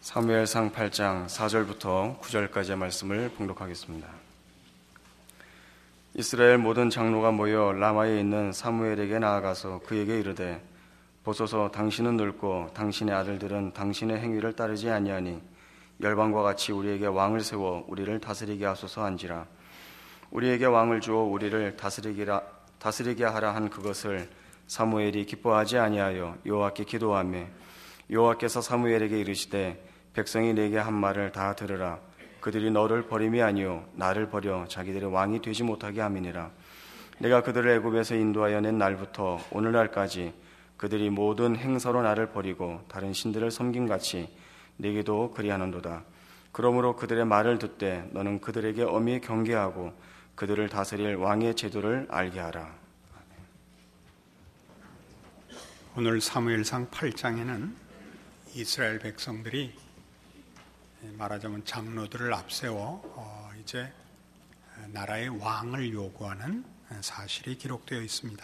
사무엘상 8장 4절부터 9절까지의 말씀을 봉독하겠습니다. 이스라엘 모든 장로가 모여 라마에 있는 사무엘에게 나아가서 그에게 이르되, 보소서, 당신은 늙고 당신의 아들들은 당신의 행위를 따르지 아니하니 열방과 같이 우리에게 왕을 세워 우리를 다스리게 하소서 한지라. 우리에게 왕을 주어 우리를 다스리게 하라 한 그것을 사무엘이 기뻐하지 아니하여 여호와께 기도하며, 여호와께서 사무엘에게 이르시되, 백성이 내게 한 말을 다 들으라. 그들이 너를 버림이 아니요 나를 버려 자기들의 왕이 되지 못하게 함이니라. 내가 그들을 애굽에서 인도하여 낸 날부터 오늘날까지 그들이 모든 행사로 나를 버리고 다른 신들을 섬김같이 내게도 그리하는도다. 그러므로 그들의 말을 듣되 너는 그들에게 엄히 경계하고 그들을 다스릴 왕의 제도를 알게 하라. 오늘 사무엘상 8장에는 이스라엘 백성들이 말하자면 장로들을 앞세워 이제 나라의 왕을 요구하는 사실이 기록되어 있습니다.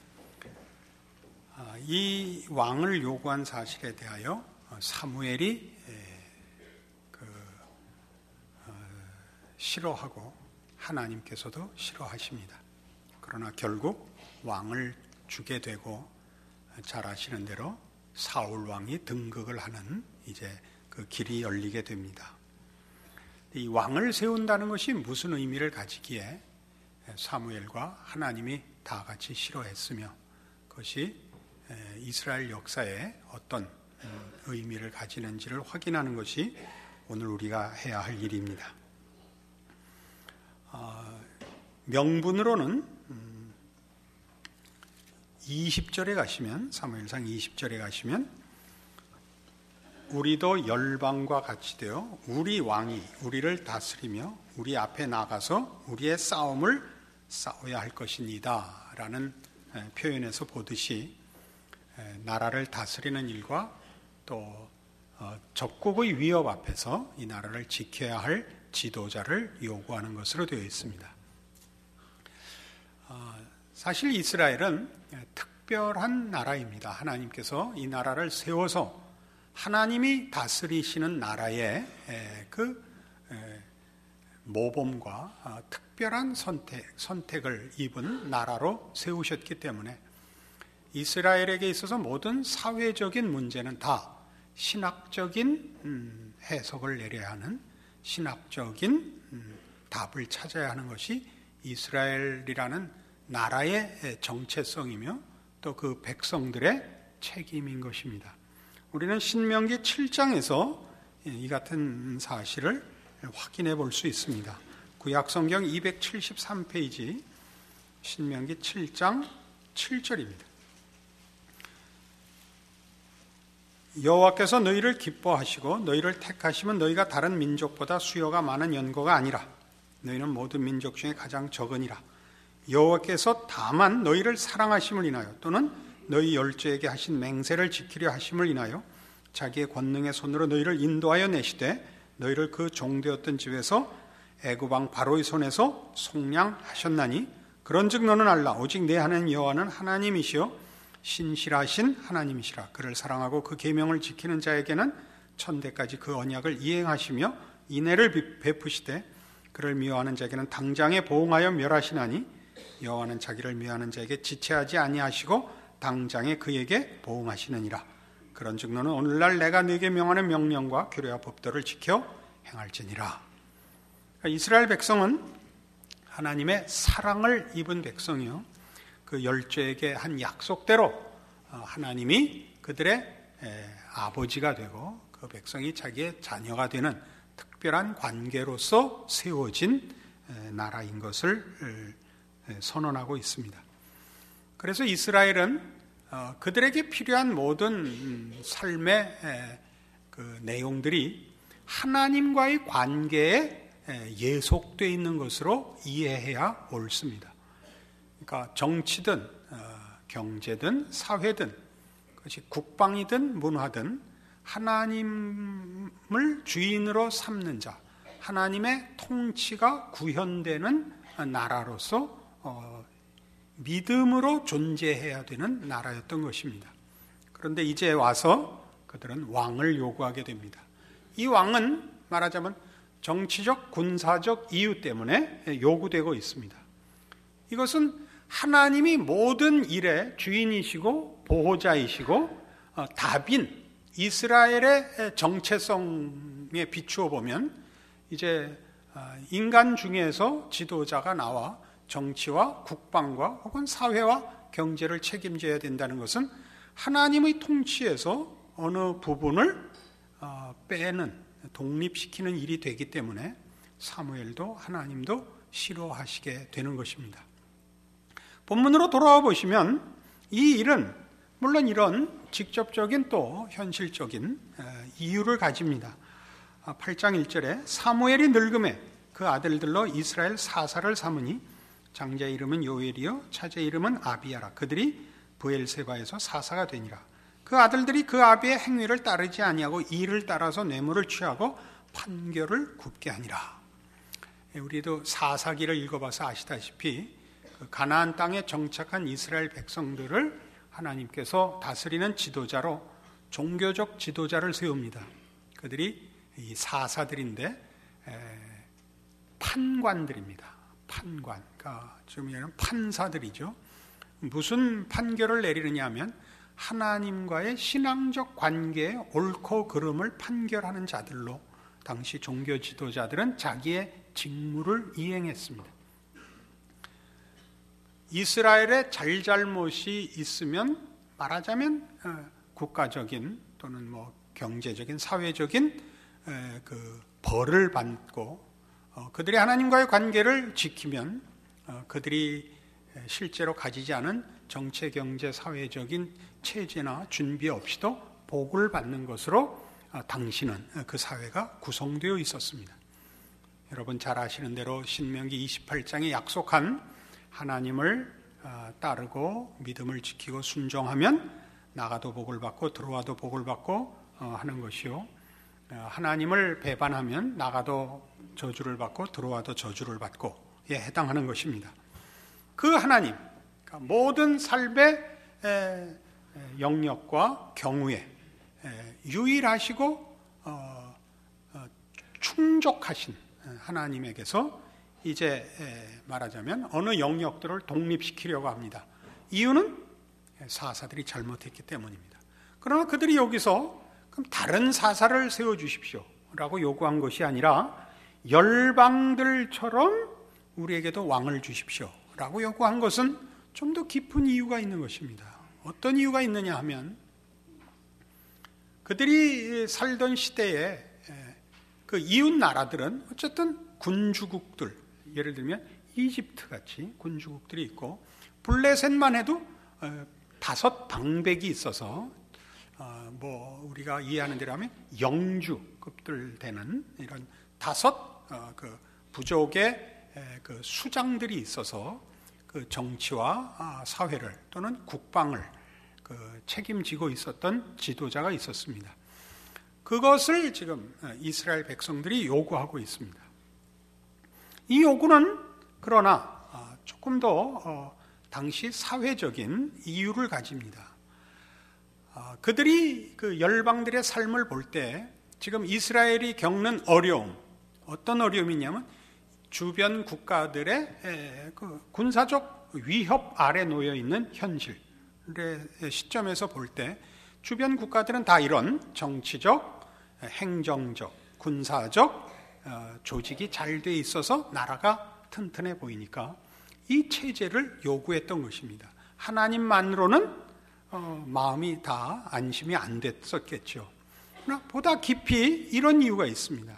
이 왕을 요구한 사실에 대하여 사무엘이 싫어하고 하나님께서도 싫어하십니다. 그러나 결국 왕을 주게 되고 잘 아시는 대로 사울 왕이 등극을 하는 이제 그 길이 열리게 됩니다. 이 왕을 세운다는 것이 무슨 의미를 가지기에 사무엘과 하나님이 다 같이 싫어했으며 그것이 이스라엘 역사에 어떤 의미를 가지는지를 확인하는 것이 오늘 우리가 해야 할 일입니다. 명분으로는 20절에 가시면, 사무엘상 20절에 가시면 우리도 열방과 같이 되어 우리 왕이 우리를 다스리며 우리 앞에 나가서 우리의 싸움을 싸워야 할 것입니다 라는 표현에서 보듯이 나라를 다스리는 일과 또 적국의 위협 앞에서 이 나라를 지켜야 할 지도자를 요구하는 것으로 되어 있습니다. 사실 이스라엘은 특별한 나라입니다. 하나님께서 이 나라를 세워서 하나님이 다스리시는 나라의 그 모범과 특별한 선택을 입은 나라로 세우셨기 때문에 이스라엘에게 있어서 모든 사회적인 문제는 다 신학적인 해석을 내려야 하는, 신학적인 답을 찾아야 하는 것이 이스라엘이라는 나라의 정체성이며 또 그 백성들의 책임인 것입니다. 우리는 신명기 7장에서 이 같은 사실을 확인해 볼 수 있습니다. 구약성경 273페이지 신명기 7장 7절입니다. 여호와께서 너희를 기뻐하시고 너희를 택하시면 너희가 다른 민족보다 수요가 많은 연고가 아니라 너희는 모든 민족 중에 가장 적으니라. 여호와께서 다만 너희를 사랑하심을 인하여 또는 너희 열조에게 하신 맹세를 지키려 하심을 인하여 자기의 권능의 손으로 너희를 인도하여 내시되 너희를 그 종되었던 집에서 애굽 왕 바로의 손에서 속량하셨나니, 그런즉 너는 알라. 오직 내 하나님 여호와는 하나님이시요 신실하신 하나님이시라. 그를 사랑하고 그 계명을 지키는 자에게는 천대까지 그 언약을 이행하시며 인애를 베푸시되 그를 미워하는 자에게는 당장에 보응하여 멸하시나니, 여호와는 자기를 미워하는 자에게 지체하지 아니하시고 당장에 그에게 보응하시느니라. 그런즉 너는 오늘날 내가 네게 명하는 명령과 규례와 법도를 지켜 행할지니라. 이스라엘 백성은 하나님의 사랑을 입은 백성이요, 그 열조에게 한 약속대로 하나님이 그들의 아버지가 되고 그 백성이 자기의 자녀가 되는 특별한 관계로서 세워진 나라인 것을 선언하고 있습니다. 그래서 이스라엘은 그들에게 필요한 모든 삶의 그 내용들이 하나님과의 관계에 예속되어 있는 것으로 이해해야 옳습니다. 그러니까 정치든 경제든 사회든 그것이 국방이든 문화든 하나님을 주인으로 삼는 자, 하나님의 통치가 구현되는 나라로서 믿음으로 존재해야 되는 나라였던 것입니다. 그런데 이제 와서 그들은 왕을 요구하게 됩니다. 이 왕은 말하자면 정치적, 군사적 이유 때문에 요구되고 있습니다. 이것은 하나님이 모든 일의 주인이시고 보호자이시고 답인 이스라엘의 정체성에 비추어 보면 이제 인간 중에서 지도자가 나와 정치와 국방과 혹은 사회와 경제를 책임져야 된다는 것은 하나님의 통치에서 어느 부분을 빼는, 독립시키는 일이 되기 때문에 사무엘도 하나님도 싫어하시게 되는 것입니다. 본문으로 돌아와 보시면 이 일은 물론 이런 직접적인 또 현실적인 이유를 가집니다. 8장 1절에 사무엘이 늙음에 그 아들들로 이스라엘 사사를 삼으니 장자의 이름은 요엘이요 차제 이름은 아비야라. 그들이 브엘세바에서 사사가 되니라. 그 아들들이 그 아비의 행위를 따르지 아니하고 이를 따라서 뇌물을 취하고 판결을 굽게 하니라. 우리도 사사기를 읽어봐서 아시다시피 그 가나안 땅에 정착한 이스라엘 백성들을 하나님께서 다스리는 지도자로 종교적 지도자를 세웁니다. 그들이 이 사사들인데 판관들입니다. 판관, 그러니까 지금 얘는 판사들이죠. 무슨 판결을 내리느냐 하면 하나님과의 신앙적 관계의 옳고 그름을 판결하는 자들로 당시 종교 지도자들은 자기의 직무를 이행했습니다. 이스라엘의 잘잘못이 있으면 말하자면 국가적인 또는 뭐 경제적인 사회적인 그 벌을 받고 그들이 하나님과의 관계를 지키면 그들이 실제로 가지지 않은 정치, 경제, 사회적인 체제나 준비 없이도 복을 받는 것으로 당시는 그 사회가 구성되어 있었습니다. 여러분 잘 아시는 대로 신명기 28장에 약속한 하나님을 따르고 믿음을 지키고 순종하면 나가도 복을 받고 들어와도 복을 받고 하는 것이요, 하나님을 배반하면 나가도 저주를 받고 들어와도 저주를 받고에 해당하는 것입니다. 그 하나님, 모든 삶의 영역과 경우에 유일하시고 충족하신 하나님에게서 이제 말하자면 어느 영역들을 독립시키려고 합니다. 이유는 사사들이 잘못했기 때문입니다. 그러나 그들이 여기서 그럼 다른 사사를 세워주십시오 라고 요구한 것이 아니라 열방들처럼 우리에게도 왕을 주십시오 라고 요구한 것은 좀 더 깊은 이유가 있는 것입니다. 어떤 이유가 있느냐 하면 그들이 살던 시대에 그 이웃 나라들은 어쨌든 군주국들, 예를 들면 이집트 같이 군주국들이 있고 블레셋만 해도 5 방백이 있어서 뭐 우리가 이해하는 대로 하면 영주급들 되는 이런 5 그 부족의 그 수장들이 있어서 그 정치와 사회를 또는 국방을 그 책임지고 있었던 지도자가 있었습니다. 그것을 지금 이스라엘 백성들이 요구하고 있습니다. 이 요구는 그러나 조금 더 당시 사회적인 이유를 가집니다. 그들이 그 열방들의 삶을 볼 때 지금 이스라엘이 겪는 어려움, 어떤 어려움이냐면 주변 국가들의 그 군사적 위협 아래 놓여 있는 현실의 시점에서 볼 때 주변 국가들은 다 이런 정치적, 행정적, 군사적 조직이 잘 돼 있어서 나라가 튼튼해 보이니까 이 체제를 요구했던 것입니다. 하나님만으로는 마음이 다 안심이 안 됐었겠죠. 그러나 보다 깊이 이런 이유가 있습니다.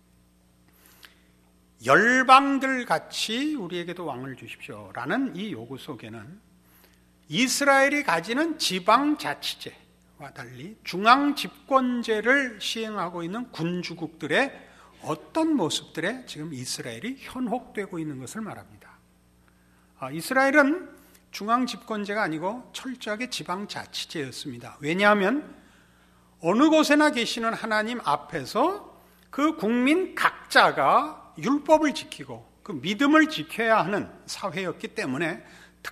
열방들 같이 우리에게도 왕을 주십시오 라는 이 요구 속에는 이스라엘이 가지는 지방자치제와 달리 중앙집권제를 시행하고 있는 군주국들의 어떤 모습들에 지금 이스라엘이 현혹되고 있는 것을 말합니다. 이스라엘은 중앙집권제가 아니고 철저하게 지방자치제였습니다. 왜냐하면 어느 곳에나 계시는 하나님 앞에서 그 국민 각자가 율법을 지키고 그 믿음을 지켜야 하는 사회였기 때문에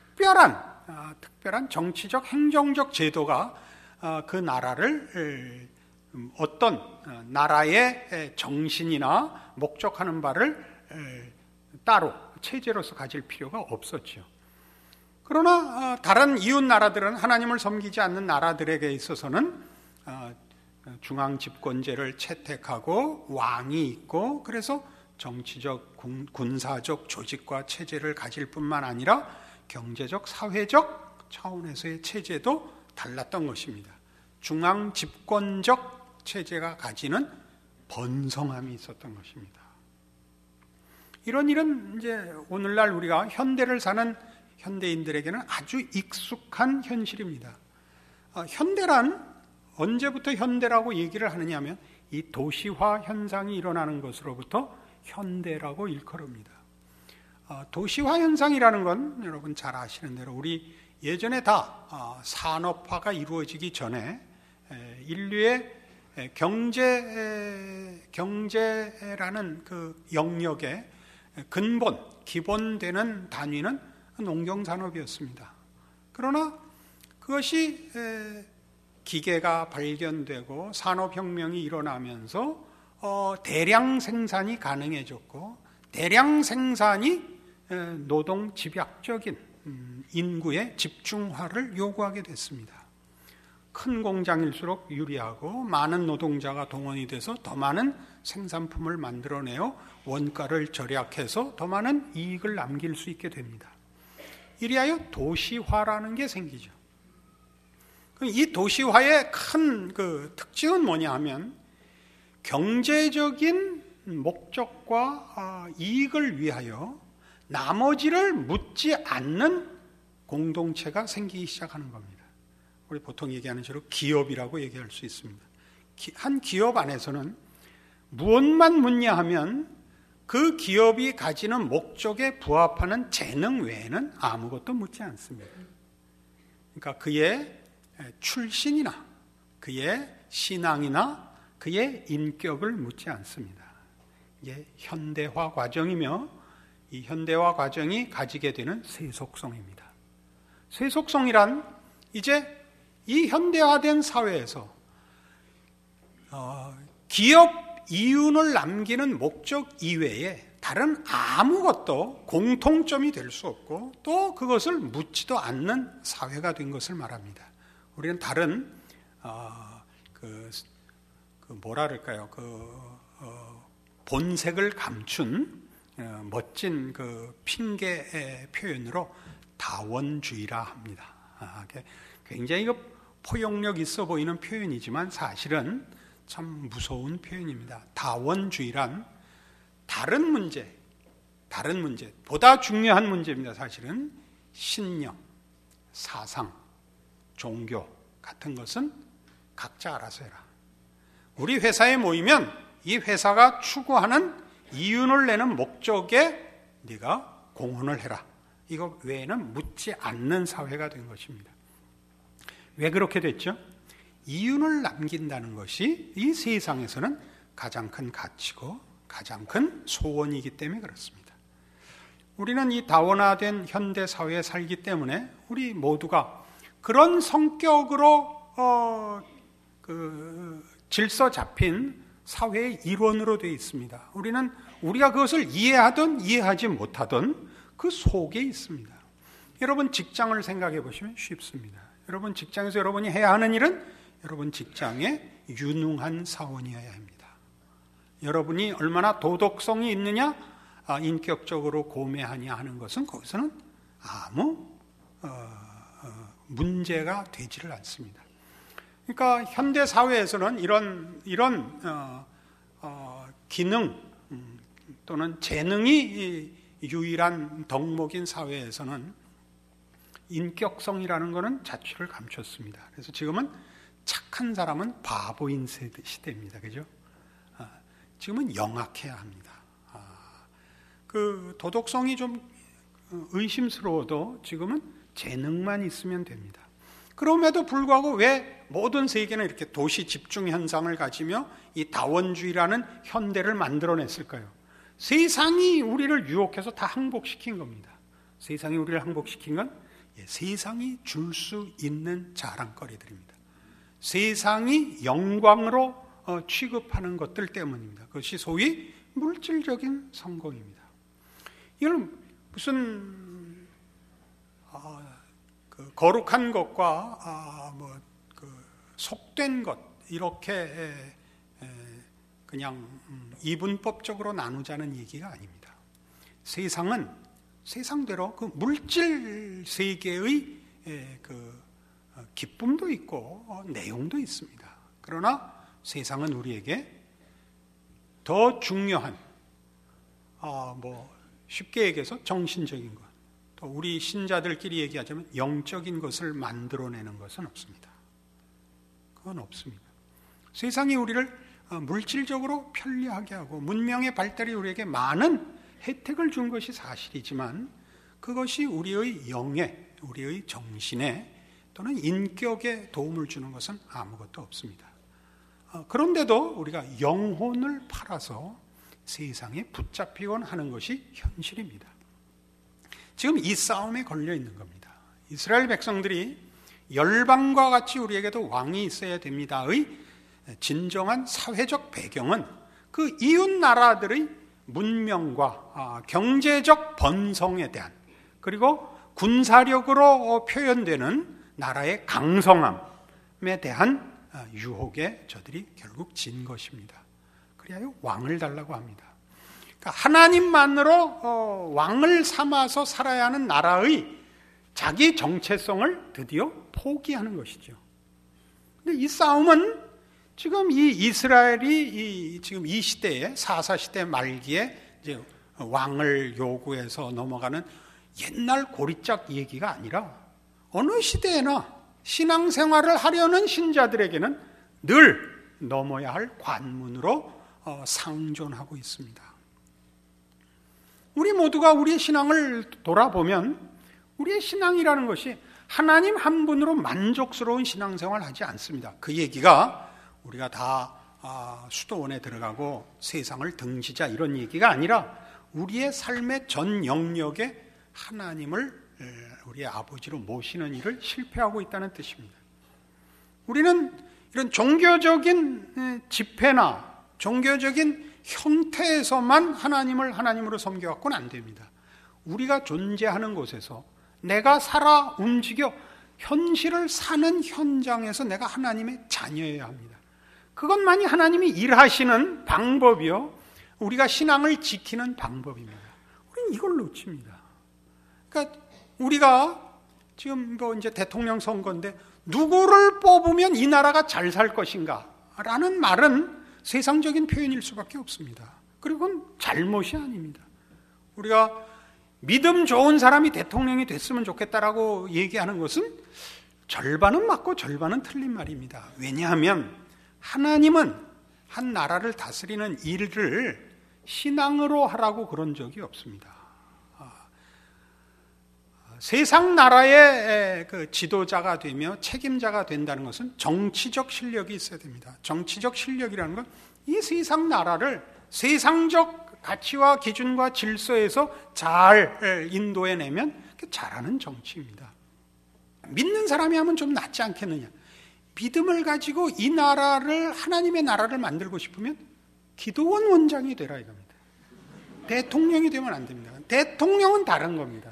특별한 정치적 행정적 제도가 그 나라를 어떤 나라의 정신이나 목적하는 바를 따로 체제로서 가질 필요가 없었죠. 그러나 다른 이웃 나라들은 하나님을 섬기지 않는 나라들에게 있어서는 중앙 집권제를 채택하고 왕이 있고, 그래서 정치적, 군사적 조직과 체제를 가질 뿐만 아니라 경제적, 사회적 차원에서의 체제도 달랐던 것입니다. 중앙 집권적 체제가 가지는 번성함이 있었던 것입니다. 이런 일은 이제 오늘날 우리가 현대를 사는 현대인들에게는 아주 익숙한 현실입니다. 현대란 언제부터 현대라고 얘기를 하느냐 하면 이 도시화 현상이 일어나는 것으로부터 현대라고 일컬습니다. 도시화 현상이라는 건 여러분 잘 아시는 대로 우리 예전에 다 산업화가 이루어지기 전에 인류의 경제라는 그 영역의 근본, 기본되는 단위는 농경산업이었습니다. 그러나 그것이 기계가 발견되고 산업혁명이 일어나면서 대량 생산이 가능해졌고, 대량 생산이 노동 집약적인 인구의 집중화를 요구하게 됐습니다. 큰 공장일수록 유리하고 많은 노동자가 동원이 돼서 더 많은 생산품을 만들어내어 원가를 절약해서 더 많은 이익을 남길 수 있게 됩니다. 이리하여 도시화라는 게 생기죠. 이 도시화의 큰 그 특징은 뭐냐 하면 경제적인 목적과 이익을 위하여 나머지를 묻지 않는 공동체가 생기기 시작하는 겁니다. 우리 보통 얘기하는 대로 기업이라고 얘기할 수 있습니다. 한 기업 안에서는 무엇만 묻냐 하면 그 기업이 가지는 목적에 부합하는 재능 외에는 아무것도 묻지 않습니다. 그러니까 그의 출신이나 그의 신앙이나 그의 인격을 묻지 않습니다. 이게 현대화 과정이며 이 현대화 과정이 가지게 되는 세속성입니다. 세속성이란 이제 이 현대화된 사회에서 기업 이윤을 남기는 목적 이외에 다른 아무것도 공통점이 될 수 없고 또 그것을 묻지도 않는 사회가 된 것을 말합니다. 우리는 다른 본색을 감춘 멋진 그 핑계의 표현으로 다원주의라 합니다. 굉장히 포용력 있어 보이는 표현이지만 사실은 참 무서운 표현입니다. 다원주의란 다른 문제, 보다 중요한 문제입니다. 사실은 신념, 사상, 종교 같은 것은 각자 알아서 해라. 우리 회사에 모이면 이 회사가 추구하는 이윤을 내는 목적에 네가 공헌을 해라. 이거 외에는 묻지 않는 사회가 된 것입니다. 왜 그렇게 됐죠? 이윤을 남긴다는 것이 이 세상에서는 가장 큰 가치고 가장 큰 소원이기 때문에 그렇습니다. 우리는 이 다원화된 현대 사회에 살기 때문에 우리 모두가 그런 성격으로 질서 잡힌 사회의 일원으로 되어 있습니다. 우리가 그것을 이해하든 이해하지 못하든 그 속에 있습니다. 여러분 직장을 생각해 보시면 쉽습니다. 여러분 직장에서 여러분이 해야 하는 일은 여러분 직장에 유능한 사원이어야 합니다. 여러분이 얼마나 도덕성이 있느냐, 인격적으로 고매하냐 하는 것은 거기서는 아무 문제가 되지를 않습니다. 그러니까 현대 사회에서는 이런 기능 또는 재능이 유일한 덕목인 사회에서는 인격성이라는 것은 자취를 감췄습니다. 그래서 지금은 착한 사람은 바보인 시대입니다. 그죠? 지금은 영악해야 합니다. 그 도덕성이 좀 의심스러워도 지금은 재능만 있으면 됩니다. 그럼에도 불구하고 왜 모든 세계는 이렇게 도시 집중 현상을 가지며 이 다원주의라는 현대를 만들어냈을까요? 세상이 우리를 유혹해서 다 항복시킨 겁니다. 세상이 우리를 항복시킨 건 세상이 줄 수 있는 자랑거리들입니다. 세상이 영광으로 취급하는 것들 때문입니다. 그것이 소위 물질적인 성공입니다. 이건 무슨 그 거룩한 것과 속된 것 이렇게 그냥 이분법적으로 나누자는 얘기가 아닙니다. 세상은 세상대로 그 물질 세계의 그 기쁨도 있고 내용도 있습니다. 그러나 세상은 우리에게 더 중요한 쉽게 얘기해서 정신적인 것, 또 우리 신자들끼리 얘기하자면 영적인 것을 만들어내는 것은 없습니다. 그건 없습니다. 세상이 우리를 물질적으로 편리하게 하고 문명의 발달이 우리에게 많은 혜택을 준 것이 사실이지만 그것이 우리의 영에, 우리의 정신에 또는 인격에 도움을 주는 것은 아무것도 없습니다. 그런데도 우리가 영혼을 팔아서 세상에 붙잡히곤 하는 것이 현실입니다. 지금 이 싸움에 걸려 있는 겁니다. 이스라엘 백성들이 열방과 같이 우리에게도 왕이 있어야 됩니다의 진정한 사회적 배경은 그 이웃 나라들의 문명과 경제적 번성에 대한, 그리고 군사력으로 표현되는 나라의 강성함에 대한 유혹에 저들이 결국 진 것입니다. 그리하여 왕을 달라고 합니다. 그러니까 하나님만으로 왕을 삼아서 살아야 하는 나라의 자기 정체성을 드디어 포기하는 것이죠. 근데 이 싸움은 지금 이 이스라엘이 지금 이 시대에 사사시대 말기에 이제 왕을 요구해서 넘어가는 옛날 고리짝 얘기가 아니라 어느 시대에나 신앙생활을 하려는 신자들에게는 늘 넘어야 할 관문으로 상존하고 있습니다. 우리 모두가 우리의 신앙을 돌아보면 우리의 신앙이라는 것이 하나님 한 분으로 만족스러운 신앙생활을 하지 않습니다. 그 얘기가 우리가 다 수도원에 들어가고 세상을 등지자 이런 얘기가 아니라 우리의 삶의 전 영역에 하나님을 우리의 아버지로 모시는 일을 실패하고 있다는 뜻입니다. 우리는 이런 종교적인 집회나 종교적인 형태에서만 하나님을 하나님으로 섬겨갖고는 안 됩니다. 우리가 존재하는 곳에서 내가 살아 움직여 현실을 사는 현장에서 내가 하나님의 자녀여야 합니다. 그것만이 하나님이 일하시는 방법이요, 우리가 신앙을 지키는 방법입니다. 우리는 이걸 놓칩니다. 그러니까 우리가 지금 이제 대통령 선거인데 누구를 뽑으면 이 나라가 잘 살 것인가 라는 말은 세상적인 표현일 수밖에 없습니다. 그리고 그건 잘못이 아닙니다. 우리가 믿음 좋은 사람이 대통령이 됐으면 좋겠다라고 얘기하는 것은 절반은 맞고 절반은 틀린 말입니다. 왜냐하면 하나님은 한 나라를 다스리는 일을 신앙으로 하라고 그런 적이 없습니다. 세상 나라의 그 지도자가 되며 책임자가 된다는 것은 정치적 실력이 있어야 됩니다. 정치적 실력이라는 건 이 세상 나라를 세상적 가치와 기준과 질서에서 잘 인도해내면 잘하는 정치입니다. 믿는 사람이 하면 좀 낫지 않겠느냐. 믿음을 가지고 이 나라를, 하나님의 나라를 만들고 싶으면 기도원 원장이 되라 이겁니다. 대통령이 되면 안 됩니다. 대통령은 다른 겁니다.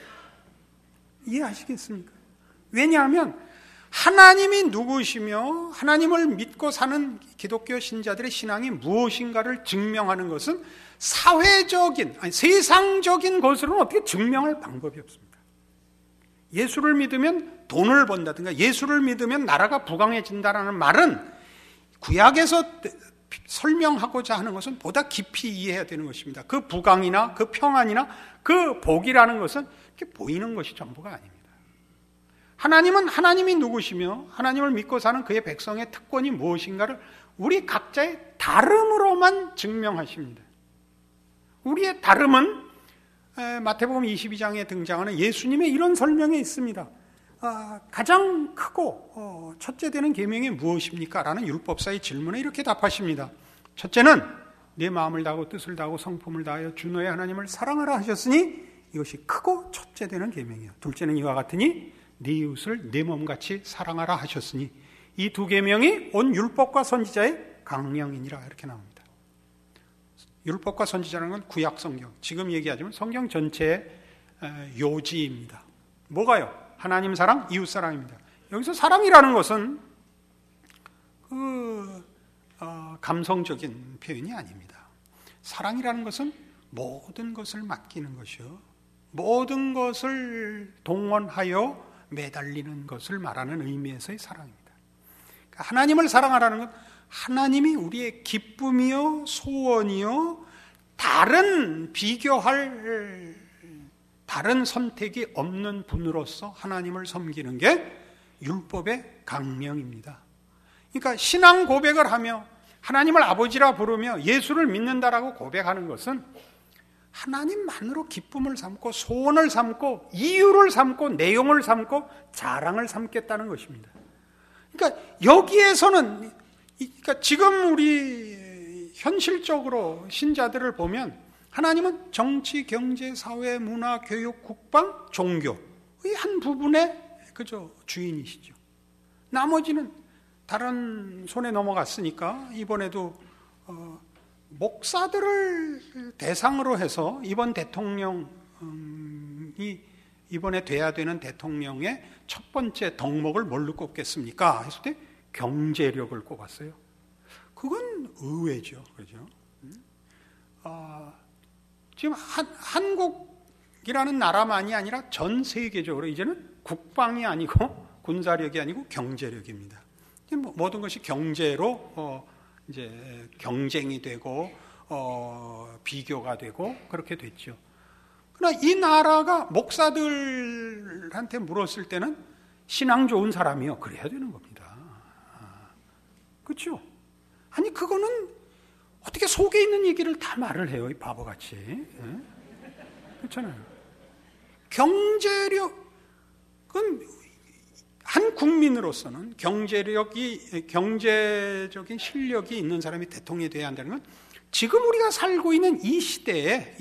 이해하시겠습니까? 왜냐하면 하나님이 누구시며 하나님을 믿고 사는 기독교 신자들의 신앙이 무엇인가를 증명하는 것은 사회적인, 아니 세상적인 것으로는 어떻게 증명할 방법이 없습니다. 예수를 믿으면 돈을 번다든가 예수를 믿으면 나라가 부강해진다는 말은 구약에서 설명하고자 하는 것은 보다 깊이 이해해야 되는 것입니다. 그 부강이나 그 평안이나 그 복이라는 것은 이렇게 보이는 것이 전부가 아닙니다. 하나님은 하나님이 누구시며 하나님을 믿고 사는 그의 백성의 특권이 무엇인가를 우리 각자의 다름으로만 증명하십니다. 우리의 다름은 마태복음 22장에 등장하는 예수님의 이런 설명에 있습니다. 가장 크고 첫째 되는 계명이 무엇입니까? 라는 율법사의 질문에 이렇게 답하십니다. 첫째는 내 마음을 다하고 뜻을 다하고 성품을 다하여 주 너의 하나님을 사랑하라 하셨으니 이것이 크고 첫째 되는 계명이요. 둘째는 이와 같으니 네 이웃을 내 몸같이 사랑하라 하셨으니 이 두 계명이 온 율법과 선지자의 강령이니라 이렇게 나옵니다. 율법과 선지자라는 건 구약 성경, 지금 얘기하자면 성경 전체의 요지입니다. 뭐가요? 하나님 사랑, 이웃 사랑입니다. 여기서 사랑이라는 것은 감성적인 표현이 아닙니다. 사랑이라는 것은 모든 것을 맡기는 것이요, 모든 것을 동원하여 매달리는 것을 말하는 의미에서의 사랑입니다. 그러니까 하나님을 사랑하라는 건 하나님이 우리의 기쁨이요, 소원이요, 비교할 다른 선택이 없는 분으로서 하나님을 섬기는 게 율법의 강령입니다. 그러니까 신앙 고백을 하며 하나님을 아버지라 부르며 예수를 믿는다라고 고백하는 것은 하나님만으로 기쁨을 삼고 소원을 삼고 이유를 삼고 내용을 삼고 자랑을 삼겠다는 것입니다. 그러니까 여기에서는, 그러니까 지금 우리 현실적으로 신자들을 보면 하나님은 정치, 경제, 사회, 문화, 교육, 국방, 종교의 한 부분의 그저 주인이시죠. 나머지는 다른 손에 넘어갔으니까 이번에도 목사들을 대상으로 해서 이번 대통령이 이번에 돼야 되는 대통령의 첫 번째 덕목을 뭘로 꼽겠습니까? 했을 때 경제력을 꼽았어요. 그건 의외죠. 그렇죠? 지금 한국이라는 나라만이 아니라 전 세계적으로 이제는 국방이 아니고 군사력이 아니고 경제력입니다. 모든 것이 경제로 이제 경쟁이 되고 비교가 되고 그렇게 됐죠. 그러나 이 나라가 목사들한테 물었을 때는 신앙 좋은 사람이요, 그래야 되는 겁니다. 그렇죠? 아니 그거는 어떻게 속에 있는 얘기를 다 말을 해요, 이 바보같이. 그렇잖아요. 경제력은 한 국민으로서는 경제적인 실력이 있는 사람이 대통령이 돼야 한다는 건 지금 우리가 살고 있는 이 시대에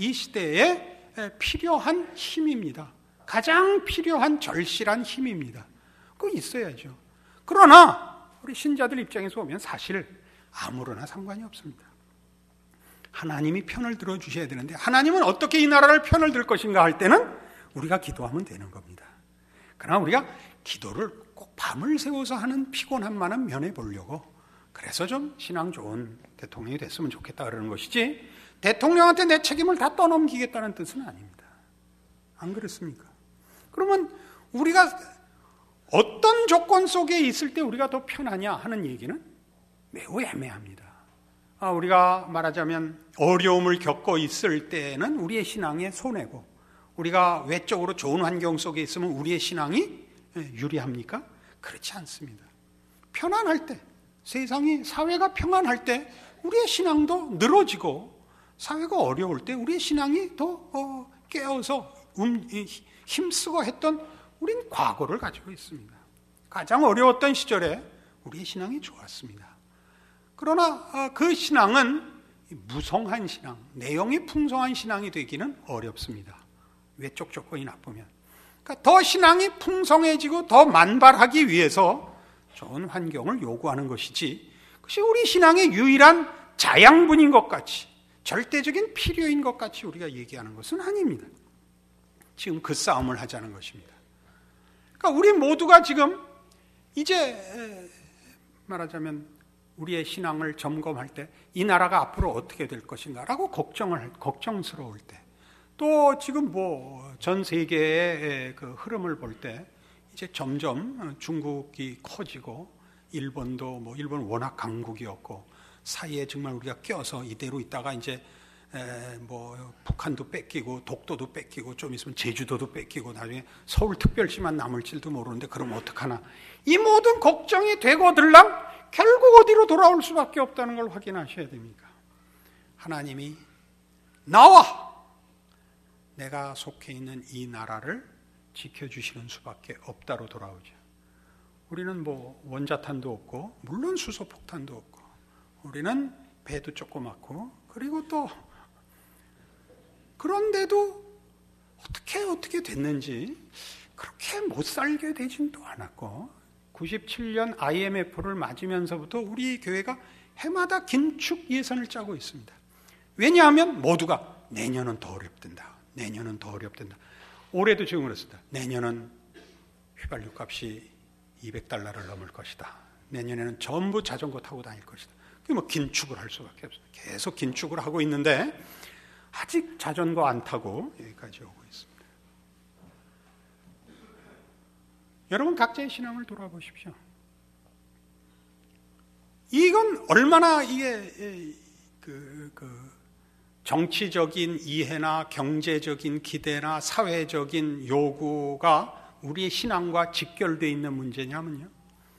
필요한 힘입니다. 가장 필요한 절실한 힘입니다. 그거 있어야죠. 그러나 우리 신자들 입장에서 보면 사실 아무러나 상관이 없습니다. 하나님이 편을 들어주셔야 되는데 하나님은 어떻게 이 나라를 편을 들 것인가 할 때는 우리가 기도하면 되는 겁니다. 그러나 우리가 기도를 꼭 밤을 새워서 하는 피곤함만은 면해보려고, 그래서 좀 신앙 좋은 대통령이 됐으면 좋겠다 그러는 것이지, 대통령한테 내 책임을 다 떠넘기겠다는 뜻은 아닙니다. 안 그렇습니까? 그러면 우리가 어떤 조건 속에 있을 때 우리가 더 편하냐 하는 얘기는 매우 애매합니다. 우리가 말하자면 어려움을 겪고 있을 때는 우리의 신앙에 손해고, 우리가 외적으로 좋은 환경 속에 있으면 우리의 신앙이 유리합니까? 그렇지 않습니다. 편안할 때, 세상이, 사회가 평안할 때 우리의 신앙도 늘어지고, 사회가 어려울 때 우리의 신앙이 더 깨어서 힘쓰고 했던 우린 과거를 가지고 있습니다. 가장 어려웠던 시절에 우리의 신앙이 좋았습니다. 그러나 그 신앙은 무성한 신앙, 내용이 풍성한 신앙이 되기는 어렵습니다. 외적 조건이 나쁘면. 그러니까 더 신앙이 풍성해지고 더 만발하기 위해서 좋은 환경을 요구하는 것이지, 그것이 우리 신앙의 유일한 자양분인 것 같이, 절대적인 필요인 것 같이 우리가 얘기하는 것은 아닙니다. 지금 그 싸움을 하자는 것입니다. 그러니까 우리 모두가 지금 이제 말하자면 우리의 신앙을 점검할 때 이 나라가 앞으로 어떻게 될 것인가라고 걱정스러울 때, 또 지금 전 세계의 그 흐름을 볼 때 이제 점점 중국이 커지고 일본도 일본 워낙 강국이었고 사이에 정말 우리가 껴서 이대로 있다가 이제 북한도 뺏기고 독도도 뺏기고 좀 있으면 제주도도 뺏기고 나중에 서울특별시만 남을지도 모르는데 그럼 어떡하나, 이 모든 걱정이 되고들랑 결국 어디로 돌아올 수밖에 없다는 걸 확인하셔야 됩니까? 하나님이 나와 내가 속해 있는 이 나라를 지켜주시는 수밖에 없다로 돌아오죠. 우리는 원자탄도 없고 물론 수소폭탄도 없고 우리는 배도 조그맣고, 그리고 또 그런데도 어떻게 됐는지 그렇게 못 살게 되진 또 않았고, 97년 IMF를 맞으면서부터 우리 교회가 해마다 긴축 예산을 짜고 있습니다. 왜냐하면 모두가 내년은 더 어렵된다. 내년은 더 어렵된다. 올해도 지금 그렇습니다. 내년은 휘발유 값이 $200를 넘을 것이다. 내년에는 전부 자전거 타고 다닐 것이다. 그게 뭐 긴축을 할 수밖에 없어요. 계속 긴축을 하고 있는데 아직 자전거 안 타고 여기까지 오고 있습니다. 여러분 각자의 신앙을 돌아보십시오. 이건 얼마나 이게 정치적인 이해나 경제적인 기대나 사회적인 요구가 우리의 신앙과 직결되어 있는 문제냐면요.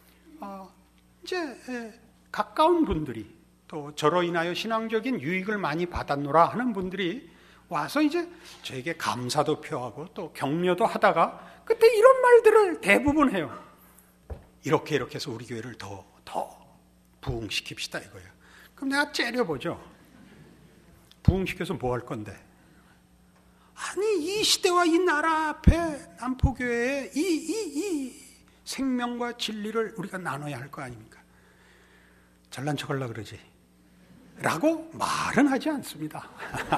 이제 가까운 분들이 또 저로 인하여 신앙적인 유익을 많이 받았노라 하는 분들이 와서 이제 저에게 감사도 표하고 또 격려도 하다가 그때 이런 말들을 대부분 해요. 이렇게 해서 우리 교회를 더 부흥시킵시다 이거예요. 그럼 내가 째려보죠. 부흥시켜서 뭐 할 건데? 아니 이 시대와 이 나라 앞에 남포교회에 이 생명과 진리를 우리가 나눠야 할 거 아닙니까? 잘난 척하려고 그러지 라고 말은 하지 않습니다.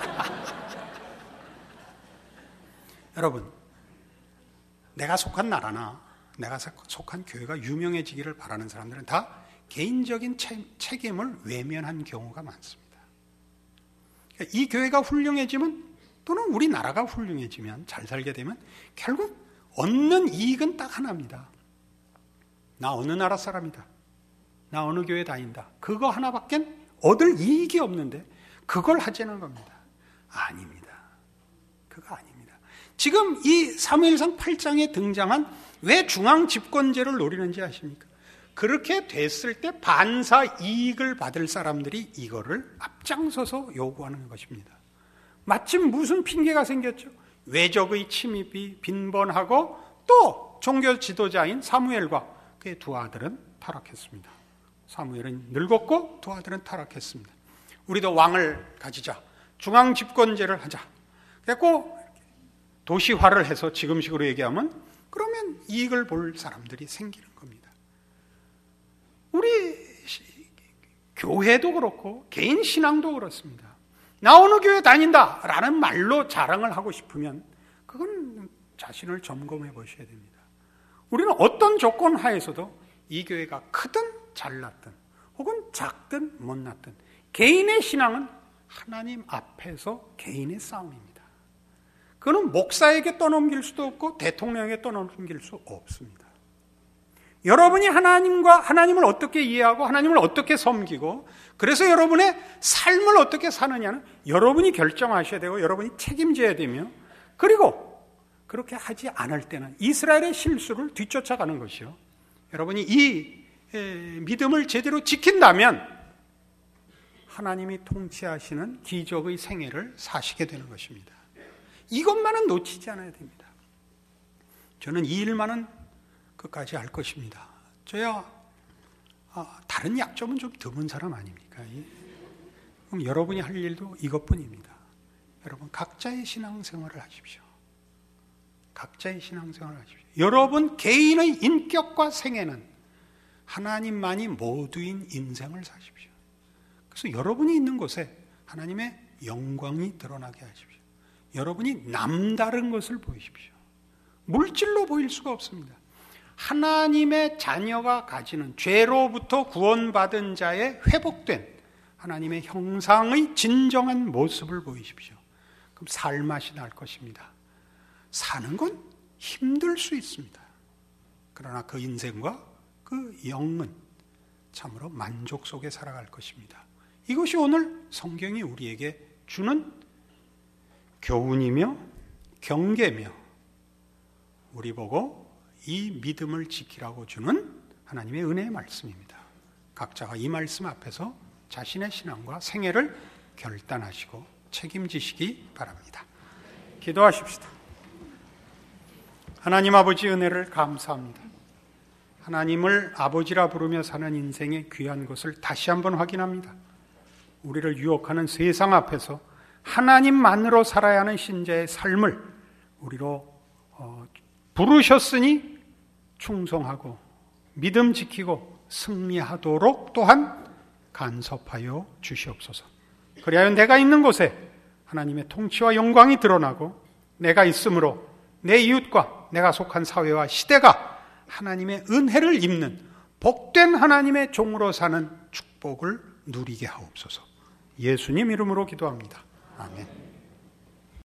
여러분, 내가 속한 나라나 내가 속한 교회가 유명해지기를 바라는 사람들은 다 개인적인 책임을 외면한 경우가 많습니다. 그러니까 이 교회가 훌륭해지면 또는 우리나라가 훌륭해지면 잘 살게 되면 결국 얻는 이익은 딱 하나입니다. 나 어느 나라 사람이다. 나 어느 교회 다닌다. 그거 하나밖에 얻을 이익이 없는데 그걸 하자는 겁니다. 아닙니다. 그거 아닙니다. 지금 이 사무엘상 8장에 등장한 왜 중앙 집권제를 노리는지 아십니까? 그렇게 됐을 때 반사 이익을 받을 사람들이 이거를 앞장서서 요구하는 것입니다. 마침 무슨 핑계가 생겼죠? 외적의 침입이 빈번하고 또 종교 지도자인 사무엘과 그의 두 아들은 타락했습니다. 사무엘은 늙었고 두 아들은 타락했습니다. 우리도 왕을 가지자. 중앙 집권제를 하자. 그래서 도시화를 해서 지금식으로 얘기하면 그러면 이익을 볼 사람들이 생기는 겁니다. 우리 교회도 그렇고 개인 신앙도 그렇습니다. 나 어느 교회 다닌다 라는 말로 자랑을 하고 싶으면 그건 자신을 점검해 보셔야 됩니다. 우리는 어떤 조건 하에서도 이 교회가 크든 잘났든 혹은 작든 못났든 개인의 신앙은 하나님 앞에서 개인의 싸움입니다. 그거는 목사에게 떠넘길 수도 없고 대통령에게 떠넘길 수 없습니다. 여러분이 하나님을 어떻게 이해하고 하나님을 어떻게 섬기고 그래서 여러분의 삶을 어떻게 사느냐는 여러분이 결정하셔야 되고 여러분이 책임져야 되며 그리고 그렇게 하지 않을 때는 이스라엘의 실수를 뒤쫓아가는 것이요. 여러분이 이 믿음을 제대로 지킨다면 하나님이 통치하시는 기적의 생애를 사시게 되는 것입니다. 이것만은 놓치지 않아야 됩니다. 저는 이 일만은 끝까지 할 것입니다. 저야 다른 약점은 좀 드문 사람 아닙니까? 그럼 여러분이 할 일도 이것뿐입니다. 여러분 각자의 신앙생활을 하십시오. 각자의 신앙생활을 하십시오. 여러분 개인의 인격과 생애는 하나님만이 모두인 인생을 사십시오. 그래서 여러분이 있는 곳에 하나님의 영광이 드러나게 하십시오. 여러분이 남다른 것을 보이십시오. 물질로 보일 수가 없습니다. 하나님의 자녀가 가지는 죄로부터 구원받은 자의 회복된 하나님의 형상의 진정한 모습을 보이십시오. 그럼 살맛이 날 것입니다. 사는 건 힘들 수 있습니다. 그러나 그 인생과 그 영은 참으로 만족 속에 살아갈 것입니다. 이것이 오늘 성경이 우리에게 주는 교훈이며 경계며 우리 보고 이 믿음을 지키라고 주는 하나님의 은혜의 말씀입니다. 각자가 이 말씀 앞에서 자신의 신앙과 생애를 결단하시고 책임지시기 바랍니다. 기도하십시다. 하나님 아버지 은혜를 감사합니다. 하나님을 아버지라 부르며 사는 인생의 귀한 것을 다시 한번 확인합니다. 우리를 유혹하는 세상 앞에서 하나님만으로 살아야 하는 신자의 삶을 우리로 부르셨으니 충성하고 믿음 지키고 승리하도록 또한 간섭하여 주시옵소서. 그리하여 내가 있는 곳에 하나님의 통치와 영광이 드러나고 내가 있으므로 내 이웃과 내가 속한 사회와 시대가 하나님의 은혜를 입는 복된 하나님의 종으로 사는 축복을 누리게 하옵소서. 예수님 이름으로 기도합니다. 아멘.